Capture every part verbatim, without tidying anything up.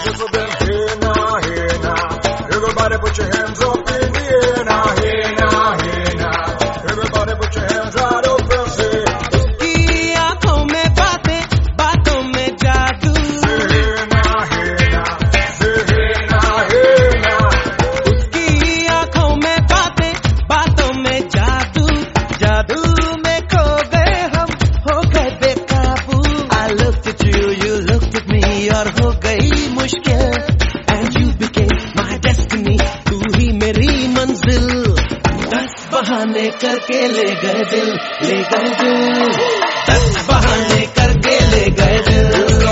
just been here now, here now. Everybody put your hands up in the air now, here now, here now. Everybody put your hands right up and say, उसकी आंखों में बातें, बातों में जादू. say here now, here now. Say here now, here now. उसकी आंखों में बातें, बातों में जादू. जादू में खो गए हम, हो गए बेकाबू. I looked at you, you looked at me, और हो गई मुश्किल. And you became my destiny, तू ही मेरी मंजिल. दस बहाने करके ले गए दिल, ले गए दिल. दस बहाने करके ले गए दिल.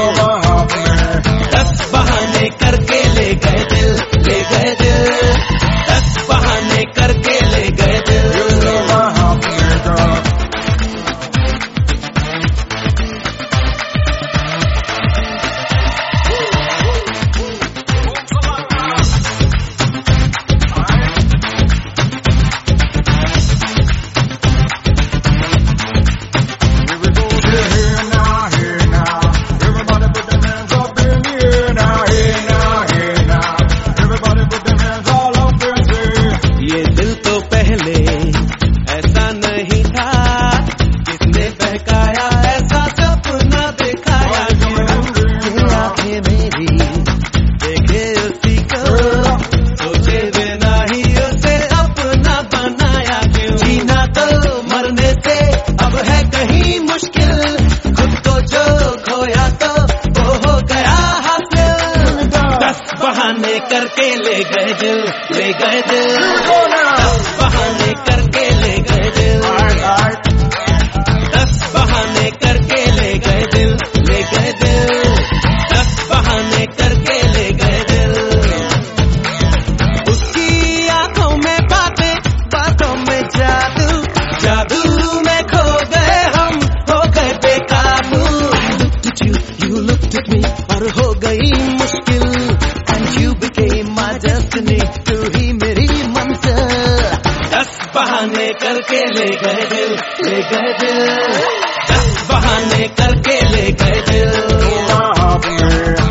दस बहाने करके ले गए दिल, ले गए दिल. दस बहाने करके ले गए दिल. ये दिल तो पहले ऐसा नहीं था, किसने बहकाया ऐसा सपना दिखाया. ये आंखें मेरी देखे उसी को, सोचे बिना ही उसे अपना बनाया. क्यों जीना तो मरने से अब है कहीं मुश्किल. खुद को जो खोया तो वो हो गया हासिल. दस बहाने करके ले गए दिल, ले गए दिल. दस बहाने करके ले गए दिल. दस बहाने करके ले गए दिल, ले गए दिल. दस बहाने करके ले गए दिल. उसकी आंखों में बातें, बातों में जादू. जादू में खो गए हम, हो गए बेकाबू. I looked at you, you looked at me, और हो गई मुश्किल. And you became my destiny, तू ही मेरी मंजिल. दस बहाने करके ले गए दिल, ले गए दिल. दस बहाने करके ले गए दिल.